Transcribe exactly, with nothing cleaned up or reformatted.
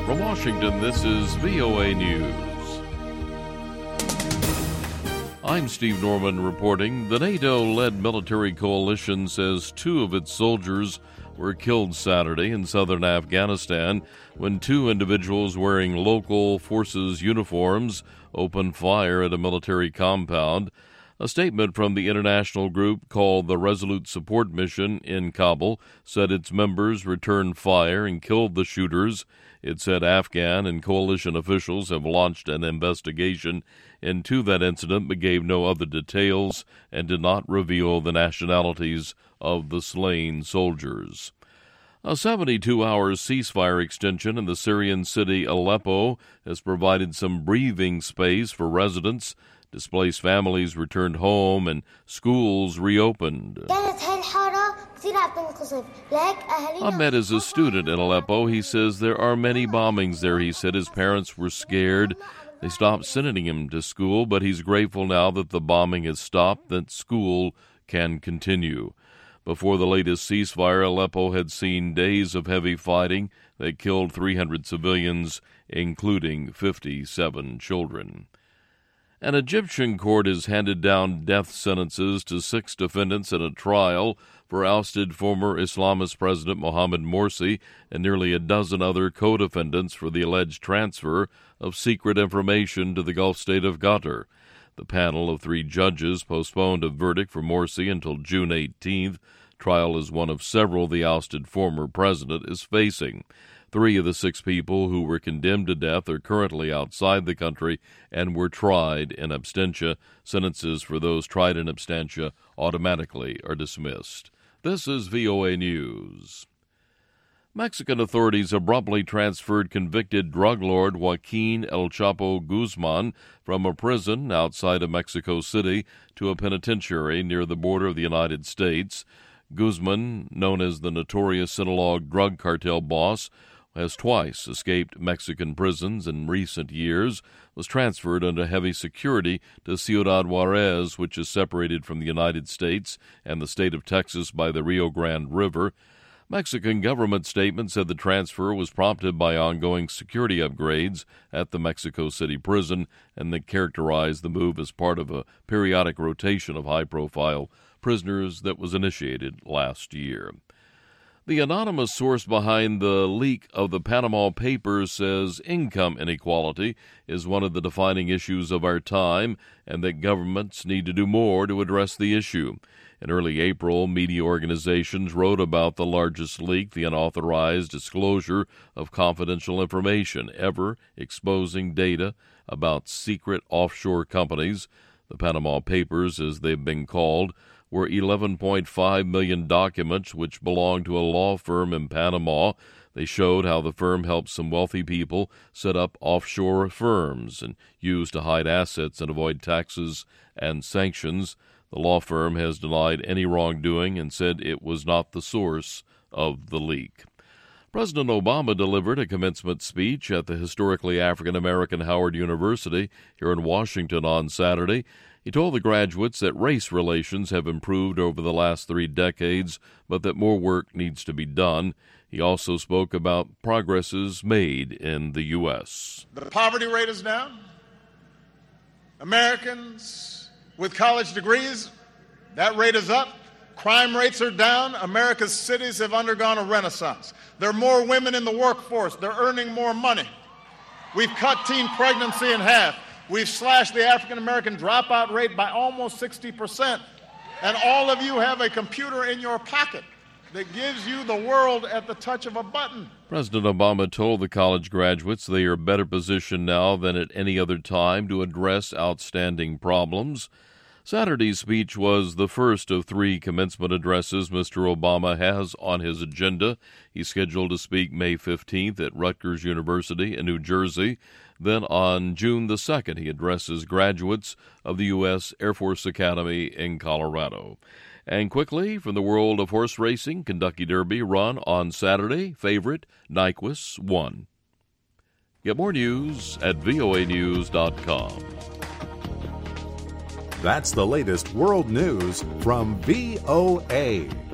From Washington, this is V O A News. I'm Steve Norman reporting. The NATO-led military coalition says two of its soldiers were killed Saturday in southern Afghanistan when two individuals wearing local forces uniforms opened fire at a military compound. A statement from the international group called the Resolute Support Mission in Kabul said its members returned fire and killed the shooters. It said Afghan and coalition officials have launched an investigation into that incident but gave no other details and did not reveal the nationalities of the slain soldiers. A seventy-two hour ceasefire extension in the Syrian city Aleppo has provided some breathing space for residents. Displaced families returned home and schools reopened. Ahmed is a student in Aleppo. He says there are many bombings there. He said his parents were scared. They stopped sending him to school, but he's grateful now that the bombing has stopped, that school can continue. Before the latest ceasefire, Aleppo had seen days of heavy fighting that killed three hundred civilians, including fifty-seven children. An Egyptian court has handed down death sentences to six defendants in a trial for ousted former Islamist President Mohamed Morsi and nearly a dozen other co-defendants for the alleged transfer of secret information to the Gulf state of Qatar. The panel of three judges postponed a verdict for Morsi until June eighteenth. Trial is one of several the ousted former president is facing. Three of the six people who were condemned to death are currently outside the country and were tried in absentia. Sentences for those tried in absentia automatically are dismissed. This is V O A News. Mexican authorities abruptly transferred convicted drug lord Joaquin El Chapo Guzman from a prison outside of Mexico City to a penitentiary near the border of the United States. Guzman, known as the notorious Sinaloa drug cartel boss, has twice escaped Mexican prisons in recent years, was transferred under heavy security to Ciudad Juarez, which is separated from the United States and the state of Texas by the Rio Grande River. Mexican government statement said the transfer was prompted by ongoing security upgrades at the Mexico City prison, and they characterized the move as part of a periodic rotation of high-profile prisoners that was initiated last year. The anonymous source behind the leak of the Panama Papers says income inequality is one of the defining issues of our time and that governments need to do more to address the issue. In early April, media organizations wrote about the largest leak, the unauthorized disclosure of confidential information, ever exposing data about secret offshore companies. The Panama Papers, as they've been called, were eleven point five million documents which belonged to a law firm in Panama. They showed how the firm helped some wealthy people set up offshore firms and used to hide assets and avoid taxes and sanctions. The law firm has denied any wrongdoing and said it was not the source of the leak. President Obama delivered a commencement speech at the historically African-American Howard University here in Washington on Saturday. He told the graduates that race relations have improved over the last three decades, but that more work needs to be done. He also spoke about progresses made in the U S. The poverty rate is down. Americans with college degrees, that rate is up. Crime rates are down. America's cities have undergone a renaissance. There are more women in the workforce. They're earning more money. We've cut teen pregnancy in half. We've slashed the African-American dropout rate by almost sixty percent. And all of you have a computer in your pocket that gives you the world at the touch of a button. President Obama told the college graduates they are better positioned now than at any other time to address outstanding problems. Saturday's speech was the first of three commencement addresses Mister Obama has on his agenda. He's scheduled to speak May fifteenth at Rutgers University in New Jersey. Then on June the second, he addresses graduates of the U S Air Force Academy in Colorado. And quickly, from the world of horse racing, Kentucky Derby run on Saturday. Favorite, Nyquist, won. Get more news at V O A news dot com. That's the latest world news from V O A.